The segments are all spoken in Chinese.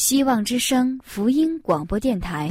希望之声福音广播电台。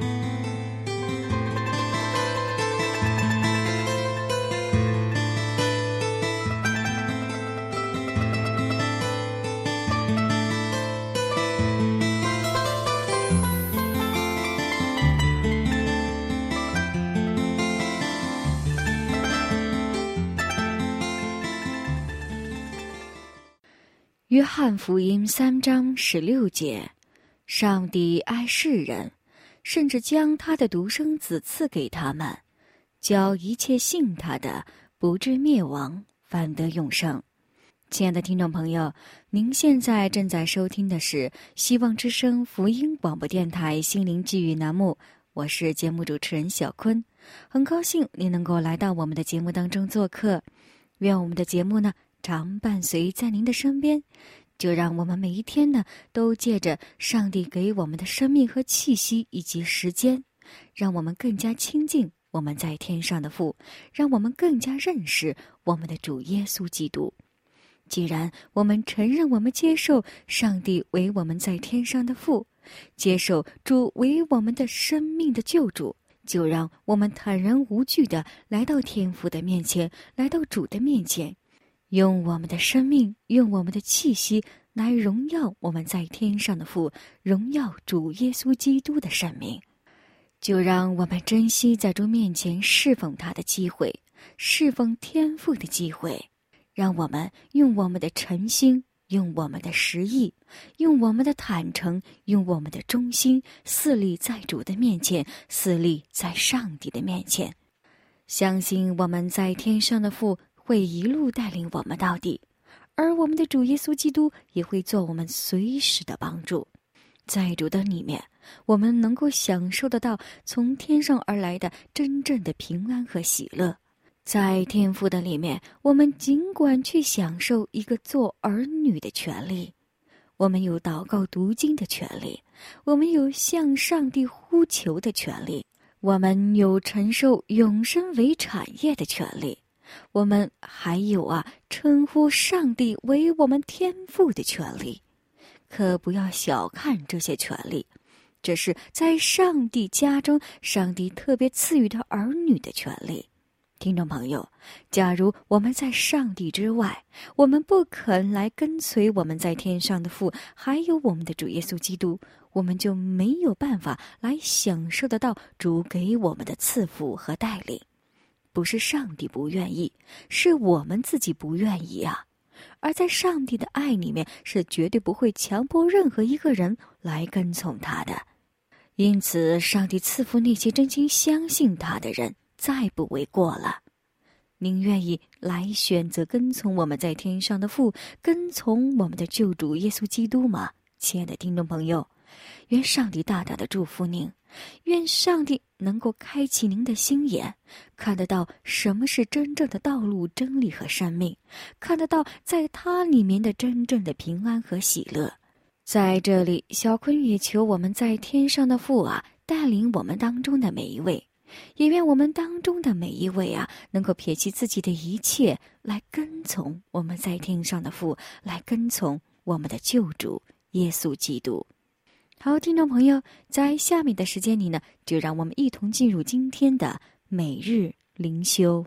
约翰福音3章16节，上帝爱世人，甚至将他的独生子赐给他们，叫一切信他的不至灭亡，反得永生。亲爱的听众朋友，您现在正在收听的是希望之声福音广播电台心灵寄语栏目，我是节目主持人小坤，很高兴您能够来到我们的节目当中做客。愿我们的节目呢常伴随在您的身边，就让我们每一天呢都借着上帝给我们的生命和气息以及时间，让我们更加亲近我们在天上的父，让我们更加认识我们的主耶稣基督。既然我们承认我们接受上帝为我们在天上的父，接受主为我们的生命的救主，就让我们坦然无惧地来到天父的面前，来到主的面前，用我们的生命，用我们的气息来荣耀我们在天上的父，荣耀主耶稣基督的生命。就让我们珍惜在主面前侍奉他的机会，侍奉天父的机会，让我们用我们的诚心，用我们的实意，用我们的坦诚，用我们的忠心，侍立在主的面前，侍立在上帝的面前，相信我们在天上的父会一路带领我们到底，而我们的主耶稣基督也会做我们随时的帮助。在主的里面，我们能够享受得到从天上而来的真正的平安和喜乐。在天父的里面，我们尽管去享受一个做儿女的权利，我们有祷告读经的权利，我们有向上帝呼求的权利，我们有承受永生为产业的权利，我们还有称呼上帝为我们天父的权利。可不要小看这些权利，这是在上帝家中上帝特别赐予他儿女的权利。听众朋友，假如我们在上帝之外，我们不肯来跟随我们在天上的父，还有我们的主耶稣基督，我们就没有办法来享受得到主给我们的赐福和带领。不是上帝不愿意，是我们自己不愿意啊。而在上帝的爱里面，是绝对不会强迫任何一个人来跟从他的。因此，上帝赐福那些真心相信他的人，再不为过了。您愿意来选择跟从我们在天上的父，跟从我们的救主耶稣基督吗？亲爱的听众朋友，愿上帝大大的祝福您，愿上帝能够开启您的心眼，看得到什么是真正的道路、真理和生命，看得到在他里面的真正的平安和喜乐。在这里，小坤也求我们在天上的父带领我们当中的每一位，也愿我们当中的每一位能够撇弃自己的一切，来跟从我们在天上的父，来跟从我们的救主耶稣基督。好，听众朋友，在下面的时间里呢，就让我们一同进入今天的每日灵修。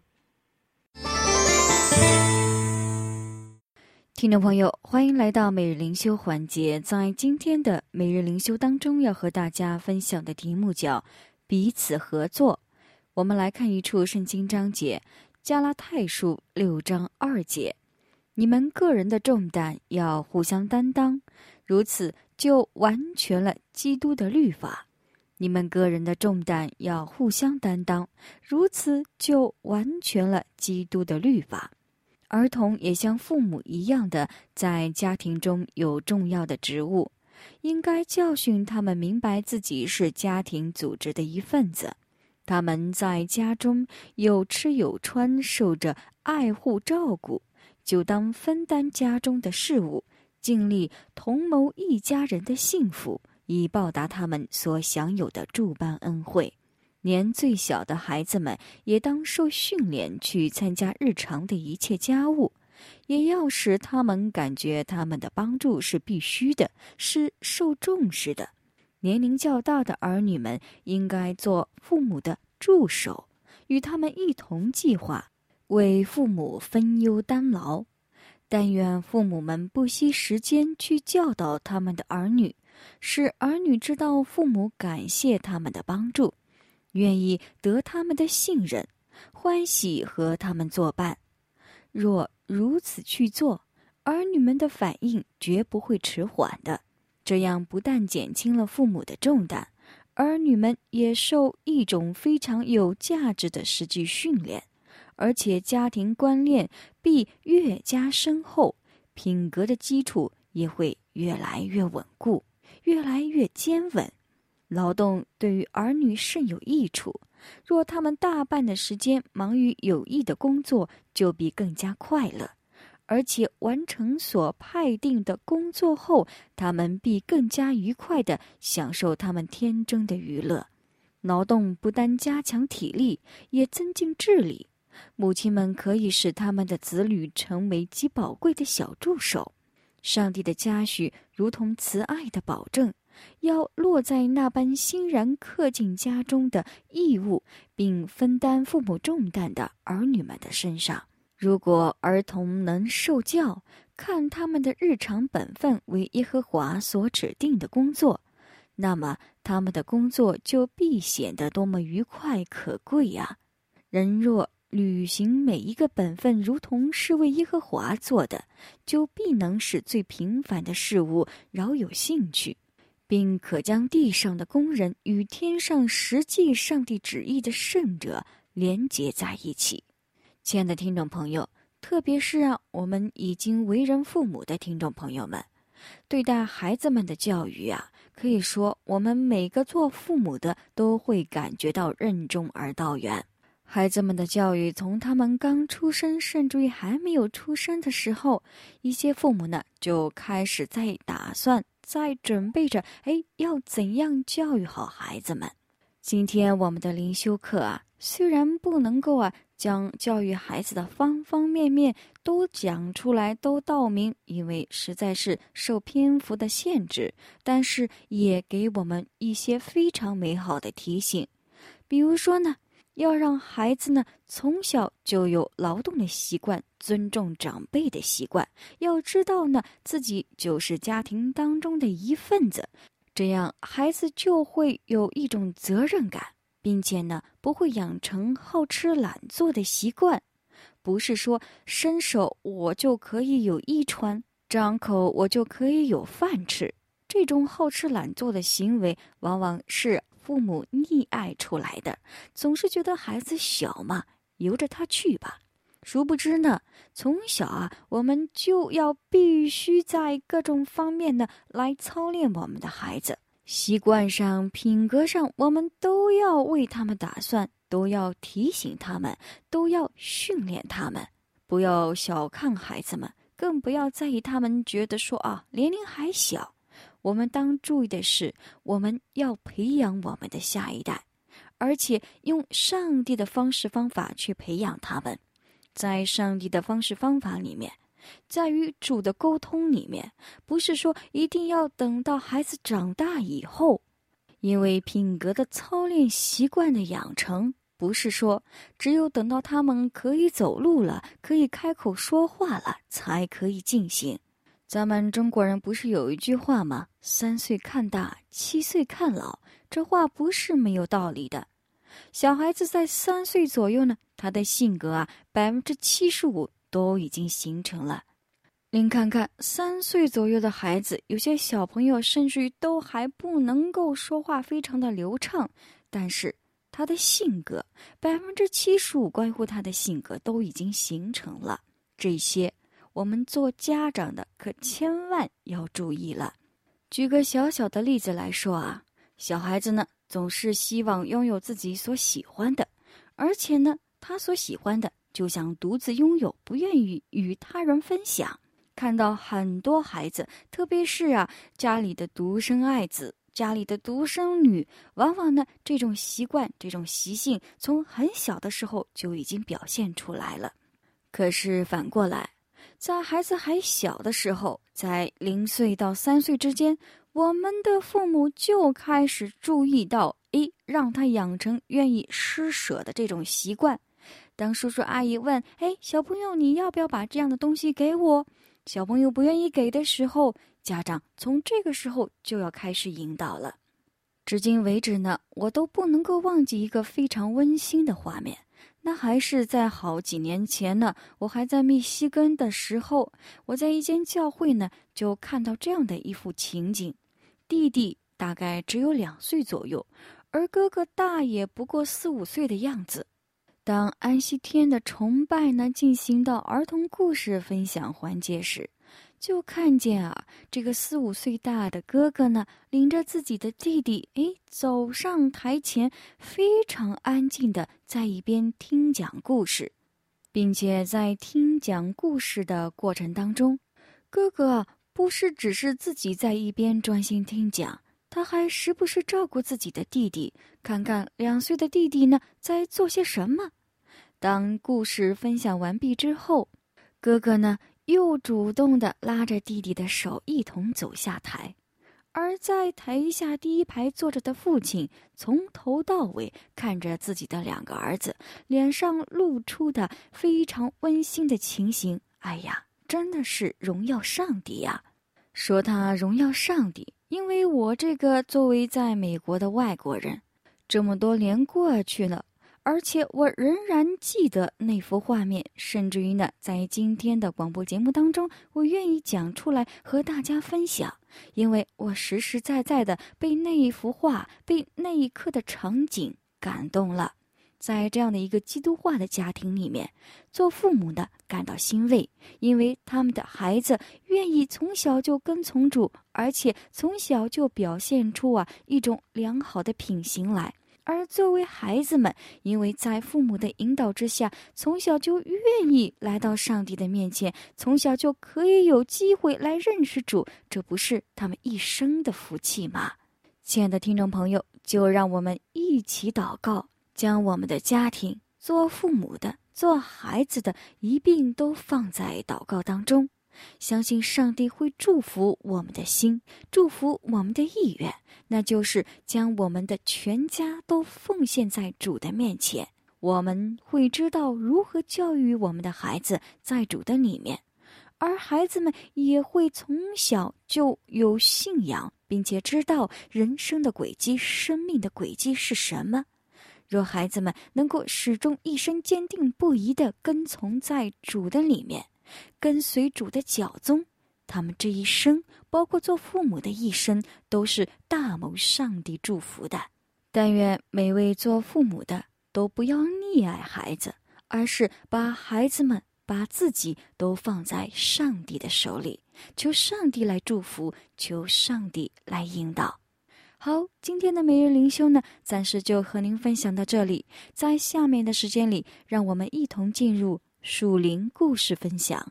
听众朋友，欢迎来到每日灵修环节。在今天的每日灵修当中，要和大家分享的题目叫彼此合作。我们来看一处圣经章节，加拉太书6章2节，你们个人的重担要互相担当，如此就完全了基督的律法。你们个人的重担要互相担当，如此就完全了基督的律法。儿童也像父母一样的在家庭中有重要的职务，应该教训他们明白自己是家庭组织的一份子。他们在家中有吃有穿，受着爱护照顾，就当分担家中的事务，尽力同谋一家人的幸福，以报答他们所享有的诸般恩惠。连最小的孩子们也当受训练去参加日常的一切家务， 也要使他们感觉他们的帮助是必须的，是受重视的。年龄较大的儿女们应该做父母的助手，与他们一同计划，为父母分忧担劳。但愿父母们不惜时间去教导他们的儿女，使儿女知道父母感谢他们的帮助，愿意得他们的信任，欢喜和他们作伴。若如此去做，儿女们的反应绝不会迟缓的。这样不但减轻了父母的重担，儿女们也受一种非常有价值的实际训练，而且家庭观念必越加深厚，品格的基础也会越来越稳固，越来越坚稳。劳动对于儿女甚有益处，若他们大半的时间忙于有益的工作，就必更加快乐。而且完成所派定的工作后，他们必更加愉快地享受他们天真的娱乐。劳动不但加强体力，也增进智力。母亲们可以使他们的子女成为极宝贵的小助手。上帝的嘉许如同慈爱的保证，要落在那般欣然恪尽家中的义务，并分担父母重担的儿女们的身上。如果儿童能受教，看他们的日常本分为耶和华所指定的工作，那么他们的工作就必显得多么愉快可贵呀！人若履行每一个本分如同是为耶和华做的，就必能使最平凡的事物饶有兴趣，并可将地上的工人与天上实际上帝旨意的圣者连结在一起。亲爱的听众朋友，特别是我们已经为人父母的听众朋友们，对待孩子们的教育可以说我们每个做父母的都会感觉到任重而道远。孩子们的教育从他们刚出生甚至于还没有出生的时候，一些父母呢就开始在打算，在准备着要怎样教育好孩子们。今天我们的灵修课虽然不能够将教育孩子的方方面面都讲出来，都道明，因为实在是受篇幅的限制，但是也给我们一些非常美好的提醒。比如说呢，要让孩子呢从小就有劳动的习惯，尊重长辈的习惯，要知道呢自己就是家庭当中的一份子，这样孩子就会有一种责任感，并且呢不会养成好吃懒做的习惯。不是说伸手我就可以有衣穿，张口我就可以有饭吃，这种好吃懒做的行为往往是父母溺爱出来的，总是觉得孩子小嘛，由着他去吧。殊不知呢，从小我们就要必须在各种方面呢来操练我们的孩子，习惯上、品格上，我们都要为他们打算，都要提醒他们，都要训练他们。不要小看孩子们，更不要在意他们觉得说年龄还小。我们当注意的是，我们要培养我们的下一代，而且用上帝的方式方法去培养他们。在上帝的方式方法里面，在与主的沟通里面，不是说一定要等到孩子长大以后，因为品格的操练、习惯的养成，不是说只有等到他们可以走路了，可以开口说话了，才可以进行。咱们中国人不是有一句话吗？3岁看大，7岁看老。这话不是没有道理的。小孩子在3岁左右呢，他的性格75%都已经形成了。您看看3岁左右的孩子，有些小朋友甚至于都还不能够说话非常的流畅，但是他的性格75%关乎他的性格都已经形成了。这些我们做家长的可千万要注意了。举个小小的例子来说小孩子呢总是希望拥有自己所喜欢的，而且呢他所喜欢的就想独自拥有，不愿意与他人分享。看到很多孩子，特别是家里的独生爱子，家里的独生女，往往呢这种习惯，这种习性从很小的时候就已经表现出来了。可是反过来， 在孩子还小的时候，在0岁到3岁之间，我们的父母就开始注意到，让他养成愿意施舍的这种习惯。当叔叔阿姨问，小朋友你要不要把这样的东西给我？小朋友不愿意给的时候，家长从这个时候就要开始引导了。至今为止呢，我都不能够忘记一个非常温馨的画面。那还是在好几年前呢，我还在密西根的时候，我在一间教会呢，就看到这样的一幅情景。弟弟大概只有2岁左右，而哥哥大也不过4、5岁的样子。当安息天的崇拜呢进行到儿童故事分享环节时，就看见这个4、5岁大的哥哥呢，领着自己的弟弟，走上台前，非常安静的在一边听讲故事，并且在听讲故事的过程当中，哥哥不是只是自己在一边专心听讲，他还时不时照顾自己的弟弟，看看2岁的弟弟呢在做些什么。当故事分享完毕之后，哥哥呢又主动地拉着弟弟的手一同走下台，而在台下第一排坐着的父亲从头到尾看着自己的2个儿子，脸上露出的非常温馨的情形，真的是荣耀上帝呀！说他荣耀上帝，因为我这个作为在美国的外国人，这么多年过去了，而且我仍然记得那幅画面，甚至于呢，在今天的广播节目当中，我愿意讲出来和大家分享，因为我实实在在的被那一幅画，被那一刻的场景感动了。在这样的一个基督化的家庭里面，做父母的感到欣慰，因为他们的孩子愿意从小就跟从主，而且从小就表现出一种良好的品行来。而作为孩子们，因为在父母的引导之下，从小就愿意来到上帝的面前，从小就可以有机会来认识主，这不是他们一生的福气吗？亲爱的听众朋友，就让我们一起祷告，将我们的家庭，做父母的，做孩子的，一并都放在祷告当中，相信上帝会祝福我们的心，祝福我们的意愿，那就是将我们的全家都奉献在主的面前。我们会知道如何教育我们的孩子在主的里面，而孩子们也会从小就有信仰，并且知道人生的轨迹，生命的轨迹是什么。若孩子们能够始终一生坚定不移地跟从在主的里面，跟随主的脚踪，他们这一生，包括做父母的一生，都是大蒙上帝祝福的。但愿每位做父母的都不要溺爱孩子，而是把孩子们，把自己都放在上帝的手里，求上帝来祝福，求上帝来引导。好，今天的每日灵修呢，暂时就和您分享到这里。在下面的时间里，让我们一同进入属灵故事分享。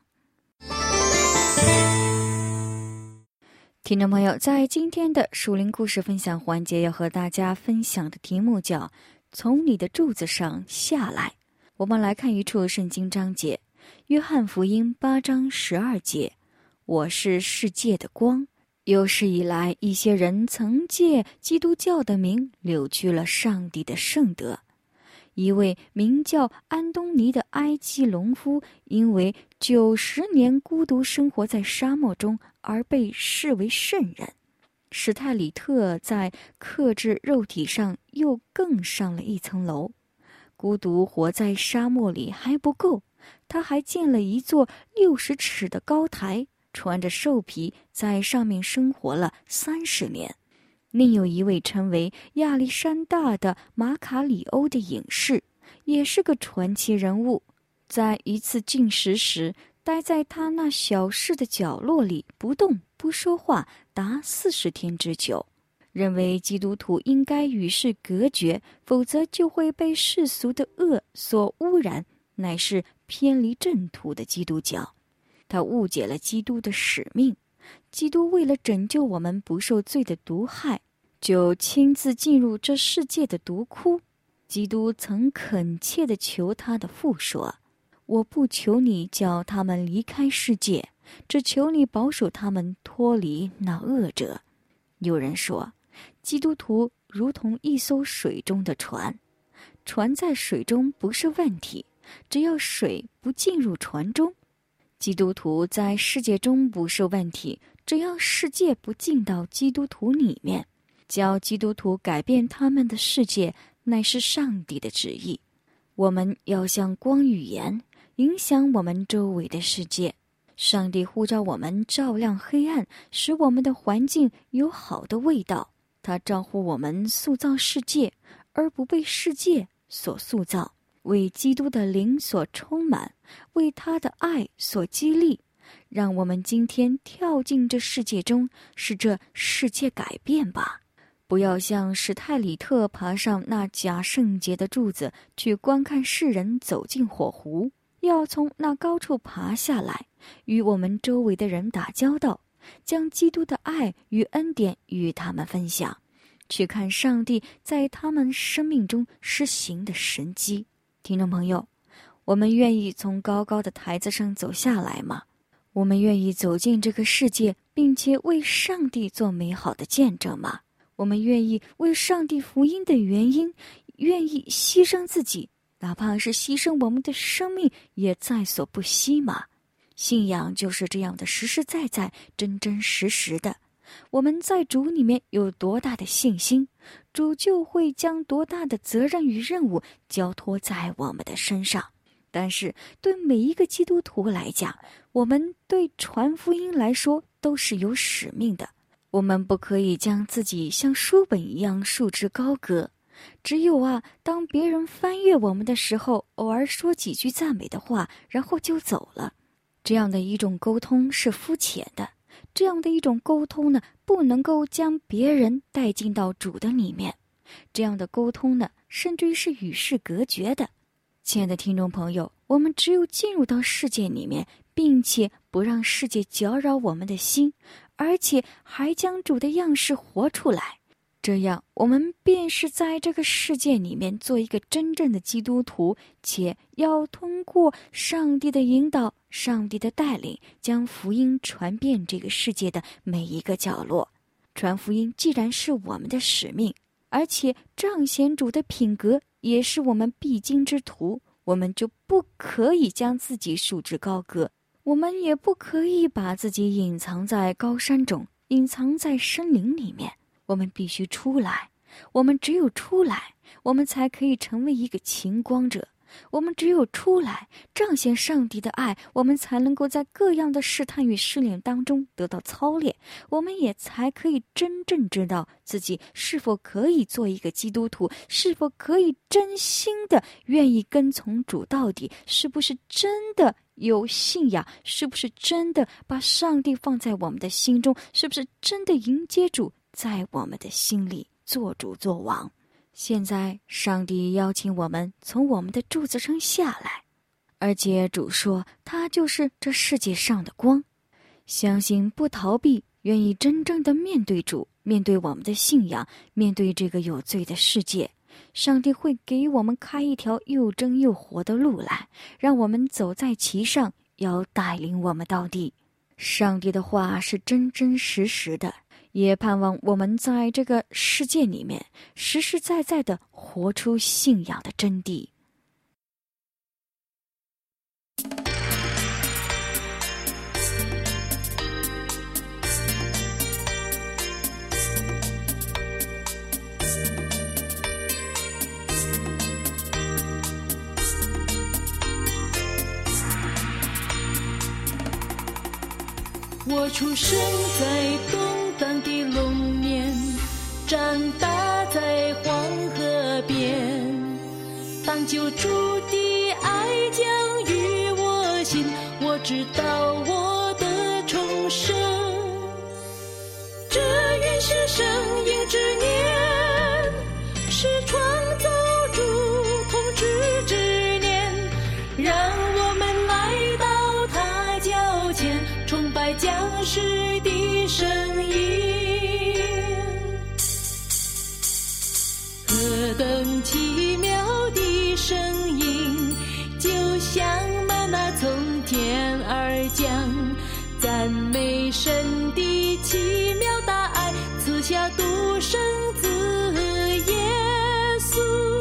听众朋友，在今天的属灵故事分享环节，要和大家分享的题目叫从你的柱子上下来。我们来看一处圣经章节，约翰福音8章12节，我是世界的光。有史以来，一些人曾借基督教的名扭曲了上帝的圣德。一位名叫安东尼的埃及农夫，因为90年孤独生活在沙漠中而被视为圣人。史泰里特在克制肉体上又更上了一层楼。孤独活在沙漠里还不够，他还建了一座60尺的高台，穿着兽皮在上面生活了30年。另有一位称为亚历山大的马卡里欧的隐士，也是个传奇人物。在一次进食时，待在他那小室的角落里不动不说话达40天之久，认为基督徒应该与世隔绝，否则就会被世俗的恶所污染，乃是偏离正途的基督教。他误解了基督的使命。基督为了拯救我们不受罪的毒害，就亲自进入这世界的毒窟。基督曾恳切地求他的父说， 我不求你叫他们离开世界，只求你保守他们脱离那恶者。有人说，基督徒如同一艘水中的船，船在水中不是问题，只要水不进入船中。基督徒在世界中不是问题，只要世界不进到基督徒里面。叫基督徒改变他们的世界，乃是上帝的旨意。我们要像光与盐，影响我们周围的世界。上帝呼召我们照亮黑暗，使我们的环境有好的味道。他招呼我们塑造世界，而不被世界所塑造，为基督的灵所充满，为他的爱所激励。让我们今天跳进这世界中，使这世界改变吧。不要像史泰里特爬上那假圣洁的柱子去观看世人走进火湖，要从那高处爬下来，与我们周围的人打交道，将基督的爱与恩典与他们分享，去看上帝在他们生命中施行的神迹。听众朋友，我们愿意从高高的台子上走下来吗？我们愿意走进这个世界，并且为上帝做美好的见证吗？我们愿意为上帝福音的原因，愿意牺牲自己，哪怕是牺牲我们的生命，也在所不惜吗？信仰就是这样的实实在在、真真实实的。我们在主里面有多大的信心，主就会将多大的责任与任务交托在我们的身上。但是对每一个基督徒来讲，我们对传福音来说都是有使命的。我们不可以将自己像书本一样束之高阁。只有当别人翻阅我们的时候，偶尔说几句赞美的话，然后就走了。这样的一种沟通是肤浅的，这样的一种沟通呢，不能够将别人带进到主的里面。这样的沟通呢，甚至于是与世隔绝的。亲爱的听众朋友，我们只有进入到世界里面，并且不让世界搅扰我们的心，而且还将主的样式活出来，这样我们便是在这个世界里面做一个真正的基督徒，且要通过上帝的引导、上帝的带领，将福音传遍这个世界的每一个角落。传福音既然是我们的使命，而且彰显主的品格也是我们必经之途，我们就不可以将自己束之高阁，我们也不可以把自己隐藏在高山中，隐藏在森林里面。我们必须出来，我们只有出来，我们才可以成为一个晴光者。我们只有出来彰显上帝的爱，我们才能够在各样的试探与试炼当中得到操练，我们也才可以真正知道自己是否可以做一个基督徒，是否可以真心的愿意跟从主到底，是不是真的有信仰，是不是真的把上帝放在我们的心中，是不是真的迎接主在我们的心里做主做王。现在上帝邀请我们从我们的柱子上下来，而且主说他就是这世界上的光。相信不逃避，愿意真正的面对主，面对我们的信仰，面对这个有罪的世界，上帝会给我们开一条又真又活的路来，让我们走在其上，要带领我们到底。上帝的话是真真实实的，也盼望我们在这个世界里面实实在在地活出信仰的真谛。 我出生在动荡的龙年，长大在黄河边，当救主的爱将与我心，我知道我的重生。这原是生命之年，是创造主统治之年，让我们来到他脚前，崇拜降世的声音。何等奇妙的声音，就像门赞美神的奇妙大爱，赐下独生子耶稣。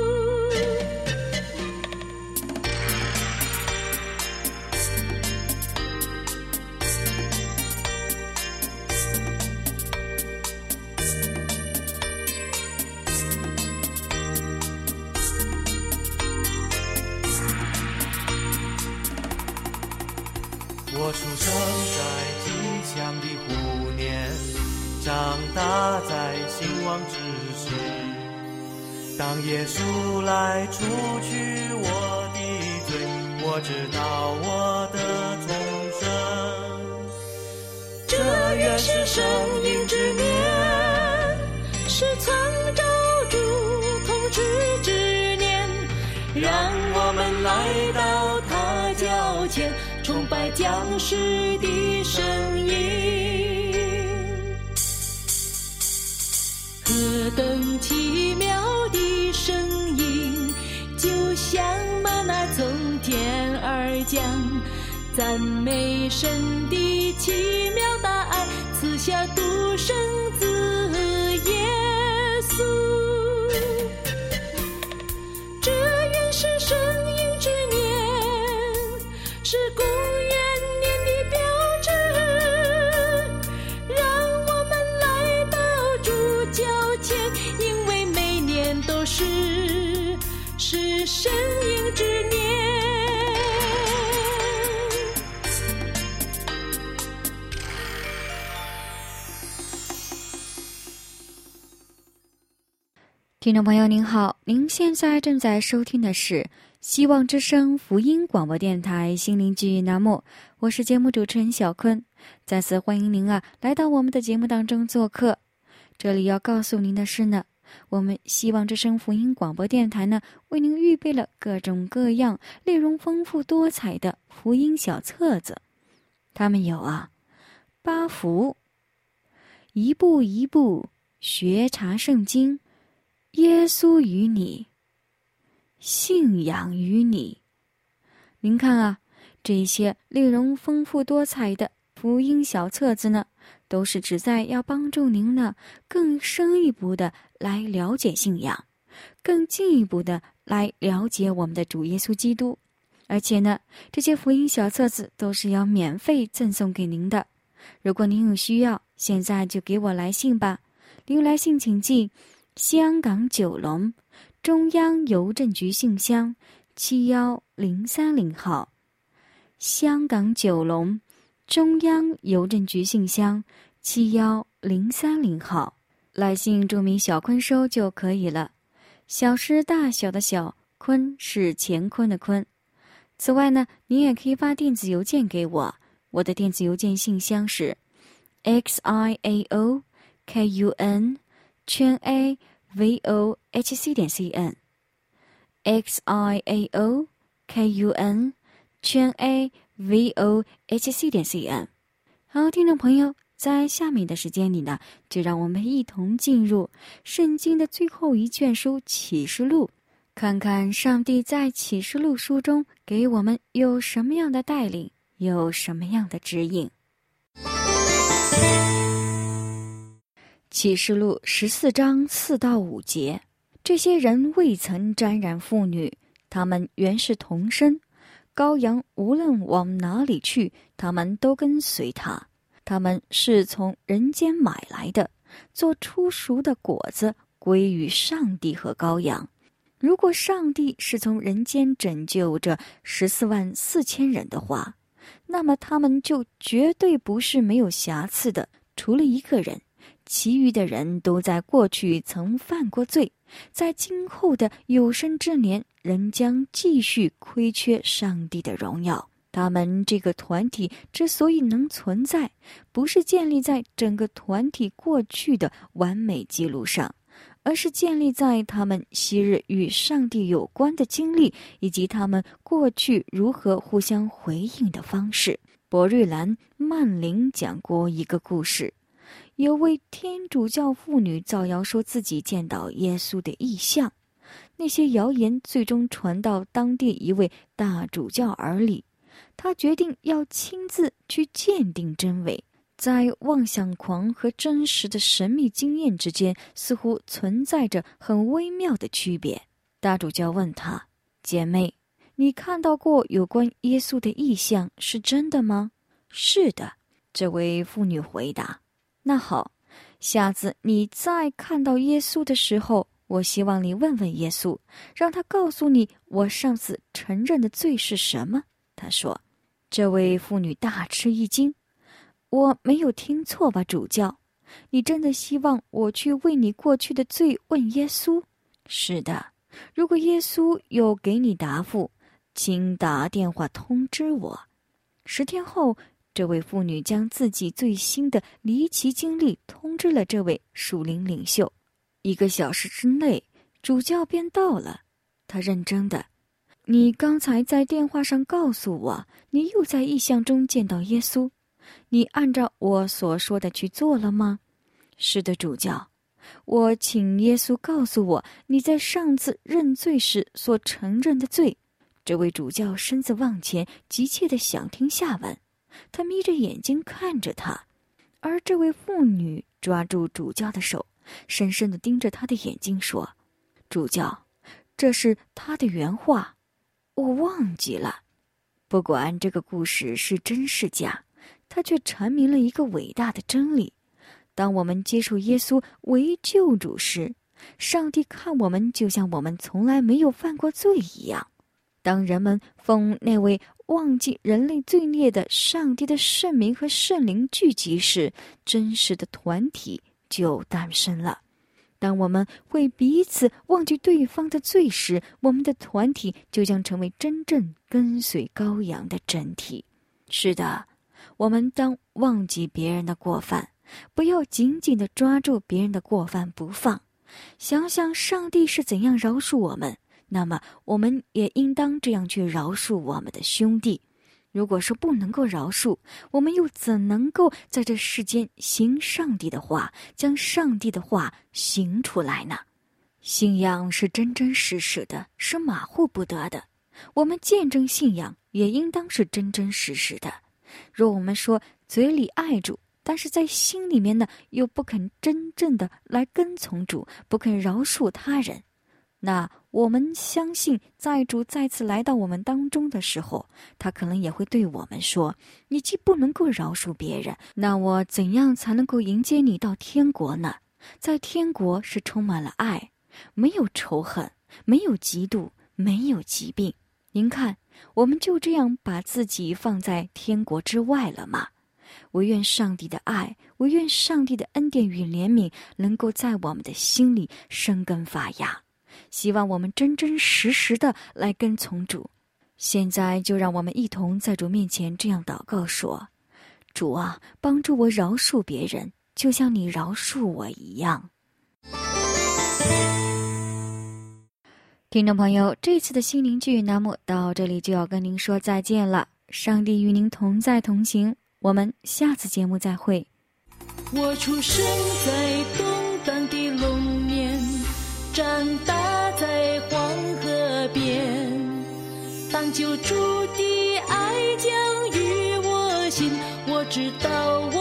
我出生在吉祥的虎年，长大在兴旺之时。当耶稣来除去我的罪，我知道我的重生。这原是生命之年， 是创造主统治之年，让我们来到他脚前，崇拜降世的声音。何等奇妙的声音，就像玛纳从天而降，赞美神的奇妙大爱，赐下独生子耶稣。这原是生婴之年，是公元年的标志，让我们来到主脚前，因为每年都是生婴之年。 听众朋友您好，您现在正在收听的是希望之声福音广播电台心灵治愈栏目，我是节目主持人小坤，再次欢迎您来到我们的节目当中做客。这里要告诉您的是呢，我们希望之声福音广播电台呢，为您预备了各种各样内容丰富多彩的福音小册子，它们有8福、一步一步学查圣经、耶稣与你、信仰与你。您看这些内容丰富多彩的福音小册子呢，都是旨在要帮助您呢更深一步的来了解信仰，更进一步的来了解我们的主耶稣基督。而且呢，这些福音小册子都是要免费赠送给您的。如果您有需要，现在就给我来信吧。您来信请寄香港九龙中央邮政局信箱71030号，香港九龙中央邮政局信箱71030号，来信注明小坤收就可以了。小是大小的小，坤是乾坤的坤。此外呢，你也可以发电子邮件给我，我的电子邮件信箱是 xiaokun@vohc.cn xiaokun@vohc.cn。 好，听众朋友，在下面的时间里呢，就让我们一同进入圣经的最后一卷书启示录，看看上帝在启示录书中给我们有什么样的带领，有什么样的指引。启示录14章4到5节，这些人未曾沾染妇女，他们原是童身，羔羊无论往哪里去，他们都跟随他。他们是从人间买来的，做出熟的果子，归于上帝和羔羊。如果上帝是从人间拯救这144000人的话，那么他们就绝对不是没有瑕疵的，除了一个人，其余的人都在过去曾犯过罪，在今后的有生之年仍将继续亏缺上帝的荣耀。他们这个团体之所以能存在，不是建立在整个团体过去的完美记录上，而是建立在他们昔日与上帝有关的经历，以及他们过去如何互相回应的方式。博瑞兰·曼林讲过一个故事，有位天主教妇女造谣说自己见到耶稣的异象，那些谣言最终传到当地一位大主教耳里， 他决定要亲自去鉴定真伪。在妄想狂和真实的神秘经验之间，似乎存在着很微妙的区别。大主教问他：姐妹，你看到过有关耶稣的异象是真的吗？是的，这位妇女回答。那好，下次你再看到耶稣的时候，我希望你问问耶稣，让他告诉你我上次承认的罪是什么。他说。这位妇女大吃一惊，我没有听错吧，主教？你真的希望我去为你过去的罪问耶稣？是的，如果耶稣有给你答复，请打电话通知我。10天后，这位妇女将自己最新的离奇经历通知了这位属灵领袖。1个小时之内，主教便到了。他认真的，你刚才在电话上告诉我，你又在异象中见到耶稣，你按照我所说的去做了吗？是的，主教。我请耶稣告诉我你在上次认罪时所承认的罪。这位主教身子往前，急切地想听下文。他眯着眼睛看着他，而这位妇女抓住主教的手，深深地盯着他的眼睛说：主教，这是他的原话，我忘记了。不管这个故事是真是假，他却阐明了一个伟大的真理。当我们接受耶稣为救主时，上帝看我们就像我们从来没有犯过罪一样。当人们奉那位忘记人类罪孽的上帝的圣名和圣灵聚集时，真实的团体就诞生了。当我们会彼此忘记对方的罪时，我们的团体就将成为真正跟随羔羊的整体。是的，我们当忘记别人的过犯，不要紧紧地抓住别人的过犯不放。想想上帝是怎样饶恕我们，那么我们也应当这样去饶恕我们的兄弟。如果说不能够饶恕，我们又怎能够在这世间行上帝的话，将上帝的话行出来呢？信仰是真真实实的，是马虎不得的。我们见证信仰也应当是真真实实的。若我们说嘴里爱主，但是在心里面呢，又不肯真正的来跟从主，不肯饶恕他人，那我们相信在主再次来到我们当中的时候，他可能也会对我们说，你既不能够饶恕别人，那我怎样才能够迎接你到天国呢？在天国是充满了爱，没有仇恨，没有嫉妒，没有疾病。您看，我们就这样把自己放在天国之外了吗？唯愿上帝的爱，唯愿上帝的恩典与怜悯能够在我们的心里生根发芽。希望我们真真实实的来跟从主。现在就让我们一同在主面前这样祷告说：主啊，帮助我饶恕别人，就像你饶恕我一样。听众朋友，这次的心灵剧栏目到这里就要跟您说再见了。上帝与您同在同行，我们下次节目再会。 我出生在东当的龙年，长大在黄河边，当救主的爱将与我心，我知道